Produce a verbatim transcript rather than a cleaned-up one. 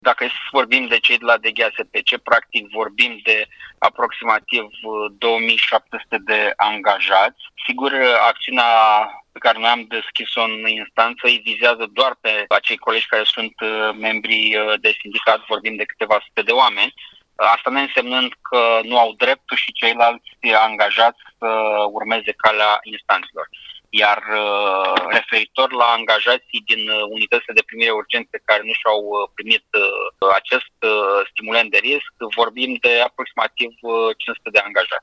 Dacă să vorbim de cei de la D G A S P C, practic vorbim de aproximativ două mii șapte sute de angajați. Sigur, acțiunea pe care noi am deschis-o în instanță îi vizează doar pe acei colegi care sunt membri de sindicat, vorbim de câteva sute de oameni. Asta ne însemnând că nu au dreptul și ceilalți angajați să urmeze calea instanțelor. Iar referitor la angajații din unitățile de primire urgențe care nu și-au primit acest stimulent de risc, vorbim de aproximativ cinci sute de angajați.